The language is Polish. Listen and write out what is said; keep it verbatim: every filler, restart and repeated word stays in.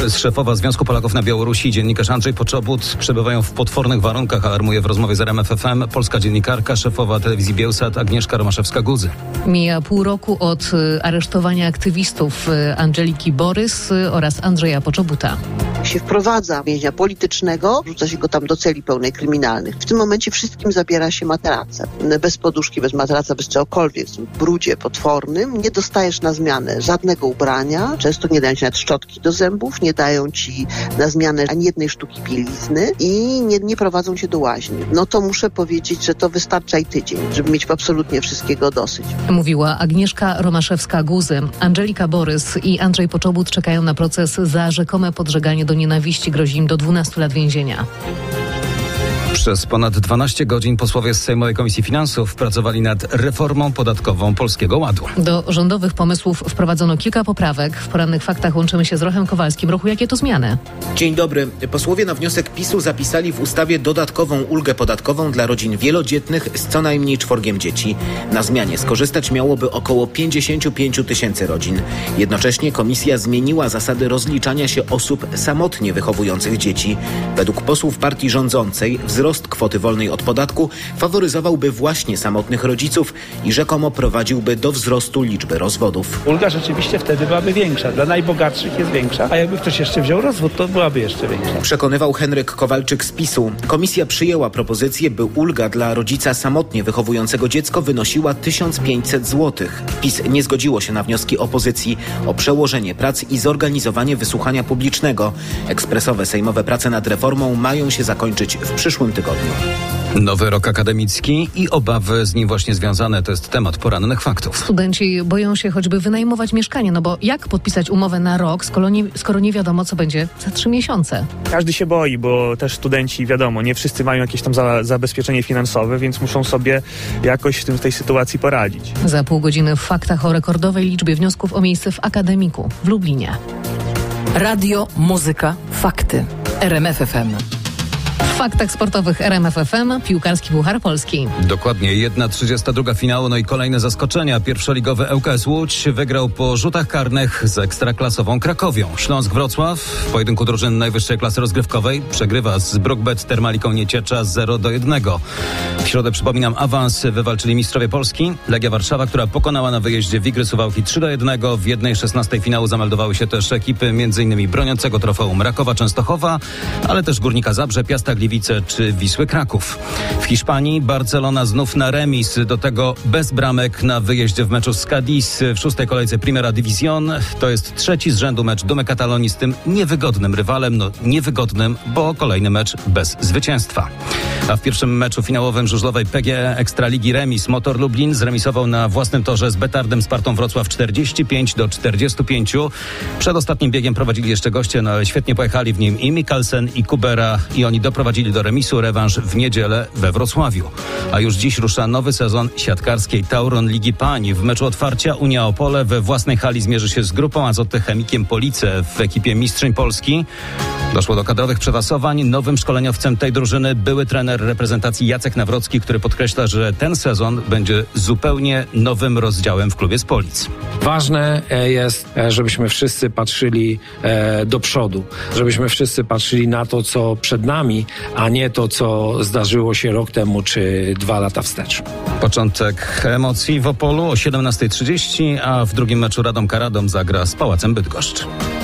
Borys, szefowa Związku Polaków na Białorusi, dziennikarz Andrzej Poczobut przebywają w potwornych warunkach, alarmuje w rozmowie z R M F F M polska dziennikarka, szefowa telewizji Biełsat Agnieszka Romaszewska-Guzy. Mija pół roku od aresztowania aktywistów Andżeliki Borys oraz Andrzeja Poczobuta. Się wprowadza więźnia politycznego, rzuca się go tam do celi pełnej kryminalnych. W tym momencie wszystkim zabiera się materace. Bez poduszki, bez materaca, bez czegokolwiek, w brudzie potwornym. Nie dostajesz na zmianę żadnego ubrania. Często nie dają ci nawet szczotki do zębów, nie dają ci na zmianę ani jednej sztuki bielizny i nie, nie prowadzą cię do łaźni. No to muszę powiedzieć, że to wystarcza i tydzień, żeby mieć absolutnie wszystkiego dosyć. Mówiła Agnieszka Romaszewska-Guzy. Andżelika Borys i Andrzej Poczobut czekają na proces za rzekome podżeganie do nienawiści. Grozi im do dwunastu lat więzienia. Przez ponad dwanaście godzin posłowie z Sejmowej Komisji Finansów pracowali nad reformą podatkową Polskiego Ładu. Do rządowych pomysłów wprowadzono kilka poprawek. W porannych faktach łączymy się z Rochem Kowalskim. Rochu, jakie to zmiany? Dzień dobry. Posłowie na wniosek PiSu zapisali w ustawie dodatkową ulgę podatkową dla rodzin wielodzietnych z co najmniej czworgiem dzieci. Na zmianie skorzystać miałoby około pięćdziesiąt pięć tysięcy rodzin. Jednocześnie komisja zmieniła zasady rozliczania się osób samotnie wychowujących dzieci. Według posłów partii rządzącej wzrost kwoty wolnej od podatku faworyzowałby właśnie samotnych rodziców i rzekomo prowadziłby do wzrostu liczby rozwodów. Ulga rzeczywiście wtedy byłaby większa. Dla najbogatszych jest większa, a jakby ktoś jeszcze wziął rozwód, to byłaby jeszcze większa. Przekonywał Henryk Kowalczyk z PiSu. Komisja przyjęła propozycję, by ulga dla rodzica samotnie wychowującego dziecko wynosiła tysiąc pięćset złotych. PiS nie zgodziło się na wnioski opozycji o przełożenie prac i zorganizowanie wysłuchania publicznego. Ekspresowe sejmowe prace nad reformą mają się zakończyć w przyszłym tygodniu. Nowy rok akademicki i obawy z nim właśnie związane to jest temat porannych faktów. Studenci boją się choćby wynajmować mieszkanie, no bo jak podpisać umowę na rok, skoro nie, skoro nie wiadomo, co będzie za trzy miesiące? Każdy się boi, bo też studenci, wiadomo, nie wszyscy mają jakieś tam za, zabezpieczenie finansowe, więc muszą sobie jakoś w, tym, w tej sytuacji poradzić. Za pół godziny w faktach o rekordowej liczbie wniosków o miejsce w Akademiku w Lublinie. Radio, muzyka, fakty. R M F F M. W faktach sportowych R M F F M piłkarski Puchar Polski. Dokładnie, jedna trzydziesta druga finału, no i kolejne zaskoczenia. Pierwszoligowy L K S Łódź wygrał po rzutach karnych z ekstraklasową Krakowią. Śląsk Wrocław w pojedynku drużyn najwyższej klasy rozgrywkowej przegrywa z Brookbet Termaliką Nieciecza zero do jednego. W środę, przypominam, awans wywalczyli mistrzowie Polski. Legia Warszawa, która pokonała na wyjeździe Wigry Suwałki trzy do jednego. W jednej szesnastej finału zameldowały się też ekipy m.in. broniącego trofeum Rakowa Częstochowa, ale też Górnika Zabrze, Piasta Gliwice czy Wisły Kraków. W Hiszpanii Barcelona znów na remis, do tego bez bramek na wyjeździe w meczu z Cadiz w szóstej kolejce Primera División. To jest trzeci z rzędu mecz Dumy Katalonii z tym niewygodnym rywalem, no niewygodnym, bo kolejny mecz bez zwycięstwa. A w pierwszym meczu finałowym żużlowej P G E Ekstraligi remis Motor Lublin zremisował na własnym torze z Betardem Spartą Wrocław czterdzieści pięć do czterdziestu pięciu. Przed ostatnim biegiem prowadzili jeszcze goście, no ale świetnie pojechali w nim i Mikkelsen, i Kubera, i oni doprowadzili do remisu. Rewanż w niedzielę we Wrocławiu. A już dziś rusza nowy sezon siatkarskiej Tauron Ligi Pań. W meczu otwarcia Unia Opole we własnej hali zmierzy się z grupą Azoty Chemikiem Police w ekipie mistrzyń Polski. Doszło do kadrowych przetasowań. Nowym szkoleniowcem tej drużyny były trener reprezentacji Jacek Nawrocki, który podkreśla, że ten sezon będzie zupełnie nowym rozdziałem w klubie z Polic. Ważne jest, żebyśmy wszyscy patrzyli do przodu, żebyśmy wszyscy patrzyli na to, co przed nami, a nie to, co zdarzyło się rok temu czy dwa lata wstecz. Początek emocji w Opolu o siedemnasta trzydzieści, a w drugim meczu Radom Karadom zagra z Pałacem Bydgoszcz.